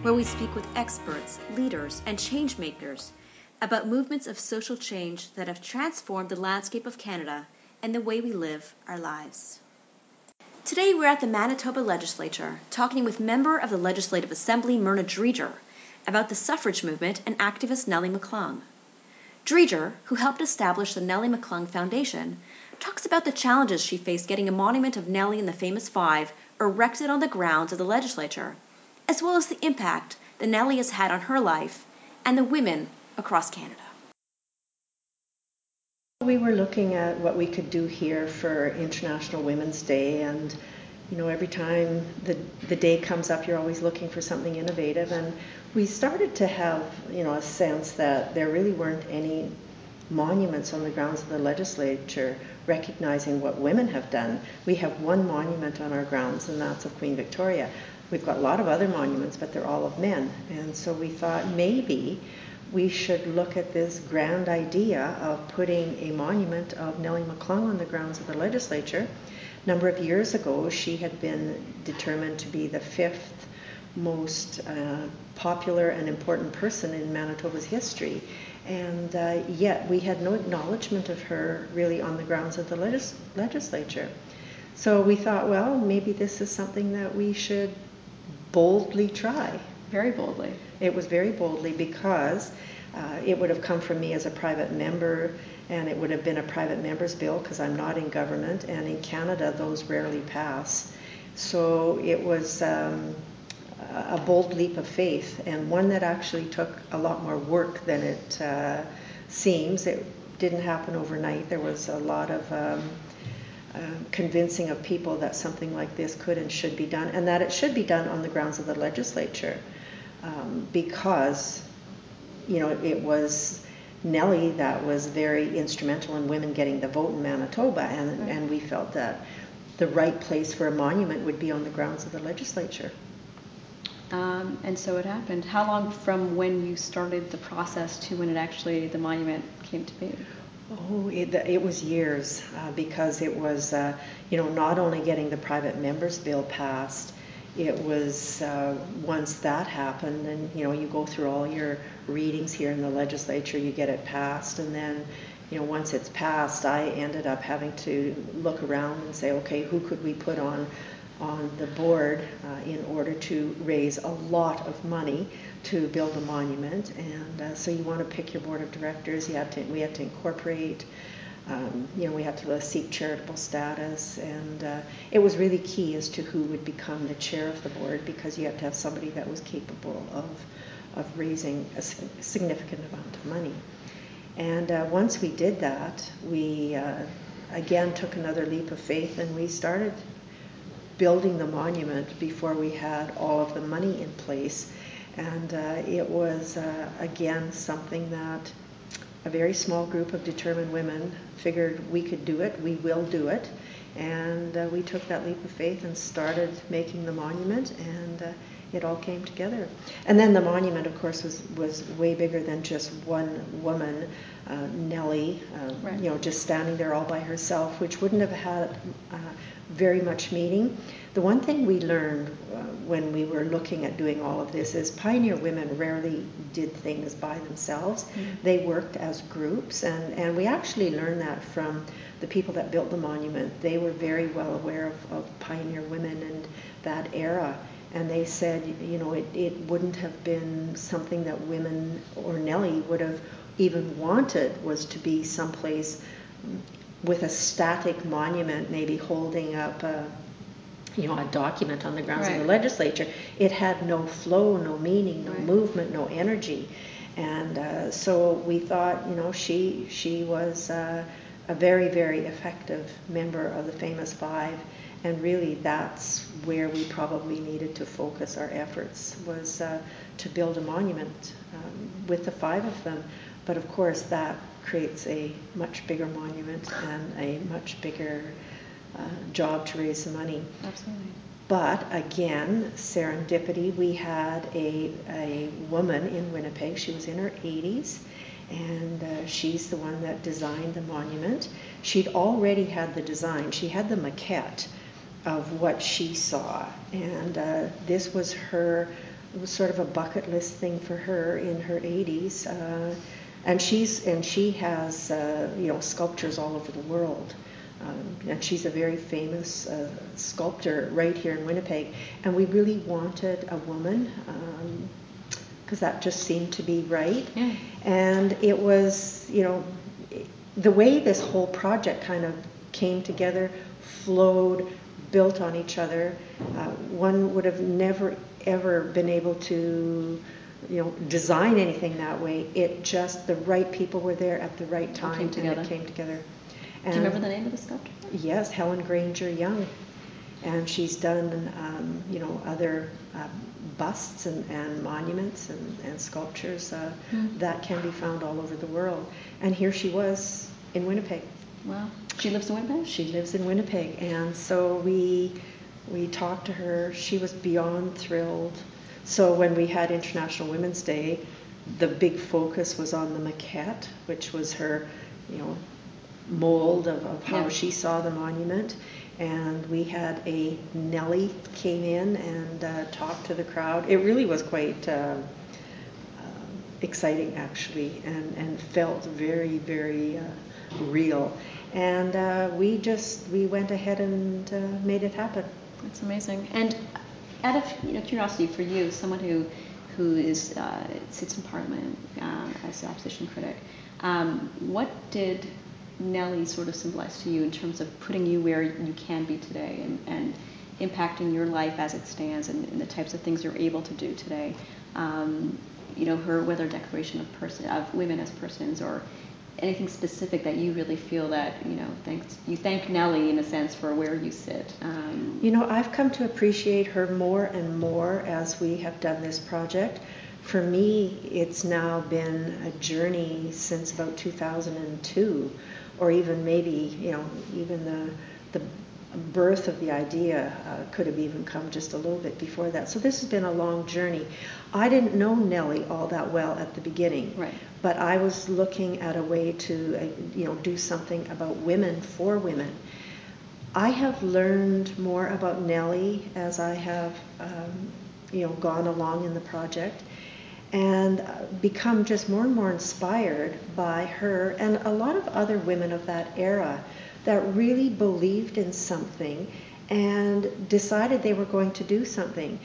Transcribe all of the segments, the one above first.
where we speak with experts, leaders, and change makers about movements of social change that have transformed the landscape of Canada and the way we live our lives. Today we're at the Manitoba Legislature talking with member of the Legislative Assembly Myrna Dreger about the suffrage movement and activist Nellie McClung. Dreger, who helped establish the Nellie McClung Foundation, talks about the challenges she faced getting a monument of Nellie and the Famous Five erected on the grounds of the legislature, as well as the impact that Nellie has had on her life and the women across Canada. We were looking at what we could do here for International Women's Day, and every time the day comes up, you're always looking for something innovative, and we started to have a sense that there really weren't any monuments on the grounds of the legislature recognizing what women have done. We have one monument on our grounds, and that's of Queen Victoria. We've got a lot of other monuments, but they're all of men, and so we thought maybe we should look at this grand idea of putting a monument of Nellie McClung on the grounds of the legislature. A number of years ago, she had been determined to be the fifth most popular and important person in Manitoba's history. And yet we had no acknowledgement of her really on the grounds of the legislature. So we thought, well, maybe this is something that we should boldly try. Very boldly. It was very boldly because it would have come from me as a private member, and it would have been a private member's bill because I'm not in government, and in Canada those rarely pass. So it was a bold leap of faith, and one that actually took a lot more work than it seems. It didn't happen overnight. There was a lot of convincing of people that something like this could and should be done, and that it should be done on the grounds of the legislature, because it was Nellie that was very instrumental in women getting the vote in Manitoba, and we felt that the right place for a monument would be on the grounds of the legislature. And so it happened. How long from when you started the process to when the monument came to be? Oh, it was years, because it was, not only getting the private members bill passed, it was once that happened, and you go through all your readings here in the legislature, you get it passed, and then once it's passed, I ended up having to look around and say, okay, who could we put on the board in order to raise a lot of money to build a monument. And so you want to pick your board of directors. We had to incorporate, we had to seek charitable status, and it was really key as to who would become the chair of the board, because you had to have somebody that was capable of raising a significant amount of money. And once we did that, we again took another leap of faith, and we started building the monument before we had all of the money in place. And it was, again, something that a very small group of determined women figured we could do it, we will do it. And we took that leap of faith and started making the monument, and it all came together. And then the monument, of course, was way bigger than just one woman, Nellie, right. Just standing there all by herself, which wouldn't have had very much meaning. The one thing we learned when we were looking at doing all of this is pioneer women rarely did things by themselves. Mm-hmm. They worked as groups, and we actually learned that from the people that built the monument. They were very well aware of pioneer women and that era, and they said, it wouldn't have been something that women or Nellie would have even wanted, was to be someplace with a static monument, maybe holding up a document on the grounds right. of the legislature. It had no flow, no meaning, no right. movement, no energy. And so we thought, she was a very, very effective member of the Famous Five. And really that's where we probably needed to focus our efforts, was to build a monument with the five of them. But of course that creates a much bigger monument and a much bigger job to raise the money. Absolutely. But again, serendipity, we had a woman in Winnipeg. She was in her 80s, and she's the one that designed the monument. She'd already had the design. She had the maquette of what she saw, and this was her it was sort of a bucket list thing for her in her 80s. And she has sculptures all over the world. And she's a very famous sculptor right here in Winnipeg. And we really wanted a woman because that just seemed to be right. Yeah. And it was, the way this whole project kind of came together, flowed, built on each other. One would have never ever been able to design anything that way. It just, the right people were there at the right time, and it came together. And do you remember the name of the sculptor? Yes, Helen Granger Young. And she's done, other busts and monuments and sculptures that can be found all over the world. And here she was in Winnipeg. Wow. She lives in Winnipeg? She lives in Winnipeg. And so we talked to her. She was beyond thrilled. So when we had International Women's Day, the big focus was on the maquette, which was her, mold of how she saw the monument. And we had a Nellie came in and talked to the crowd. It really was quite exciting, actually, and felt very, very real. And we went ahead and made it happen. That's amazing. And out of curiosity for you, someone who is sits in Parliament as an opposition critic, what did Nellie sort of symbolize to you in terms of putting you where you can be today and impacting your life as it stands and the types of things you're able to do today? Her whether declaration of women as persons or anything specific that you really feel that you thank Nellie in a sense for where you sit. I've come to appreciate her more and more as we have done this project. For me, it's now been a journey since about 2002, or even maybe even the birth of the idea could have even come just a little bit before that. So this has been a long journey. I didn't know Nellie all that well at the beginning, right. But I was looking at a way to do something about women for women. I have learned more about Nellie as I have gone along in the project, and become just more and more inspired by her and a lot of other women of that era that really believed in something and decided they were going to do something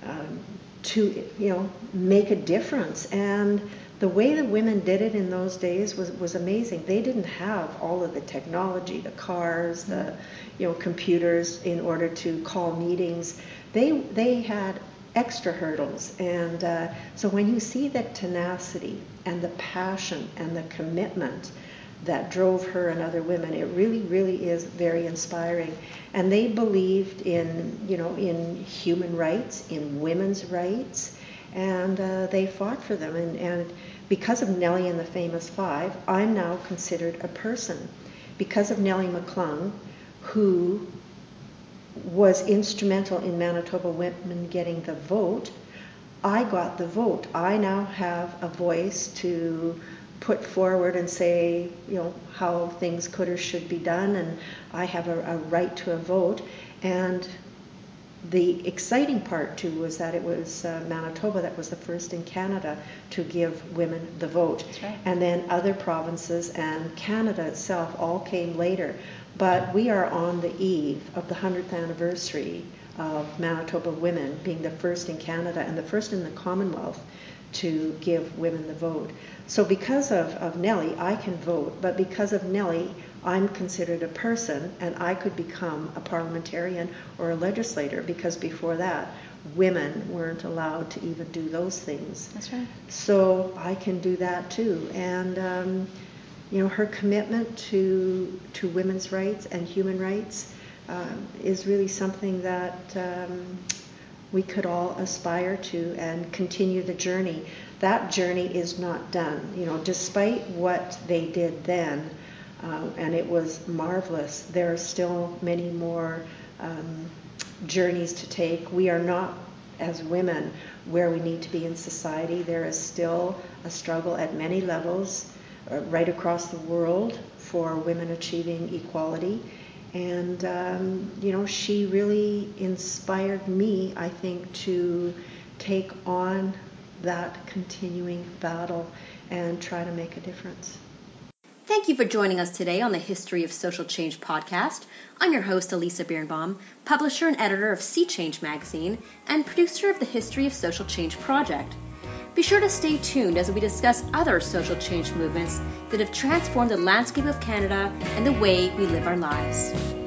to make a difference. And the way the women did it in those days was amazing. They didn't have all of the technology, the cars, the computers in order to call meetings. They had extra hurdles. And so when you see the tenacity and the passion and the commitment that drove her and other women, it really, really is very inspiring. And they believed in, in human rights, in women's rights, and they fought for them. And because of Nellie and the Famous Five, I'm now considered a person. Because of Nellie McClung, who was instrumental in Manitoba women getting the vote, I got the vote. I now have a voice to put forward and say, how things could or should be done, and I have a right to a vote. And the exciting part too was that it was Manitoba that was the first in Canada to give women the vote. That's right. And then other provinces and Canada itself all came later. But we are on the eve of the 100th anniversary of Manitoba women being the first in Canada and the first in the Commonwealth to give women the vote. So because of Nellie, I can vote, but because of Nellie, I'm considered a person, and I could become a parliamentarian or a legislator, because before that, women weren't allowed to even do those things. That's right. So I can do that too. And her commitment to women's rights and human rights is really something that we could all aspire to and continue the journey. That journey is not done. Despite what they did then, and it was marvelous, there are still many more journeys to take. We are not, as women, where we need to be in society. There is still a struggle at many levels right across the world for women achieving equality. And, she really inspired me, I think, to take on that continuing battle and try to make a difference. Thank you for joining us today on the History of Social Change podcast. I'm your host, Elisa Birnbaum, publisher and editor of Sea Change magazine and producer of the History of Social Change project. Be sure to stay tuned as we discuss other social change movements that have transformed the landscape of Canada and the way we live our lives.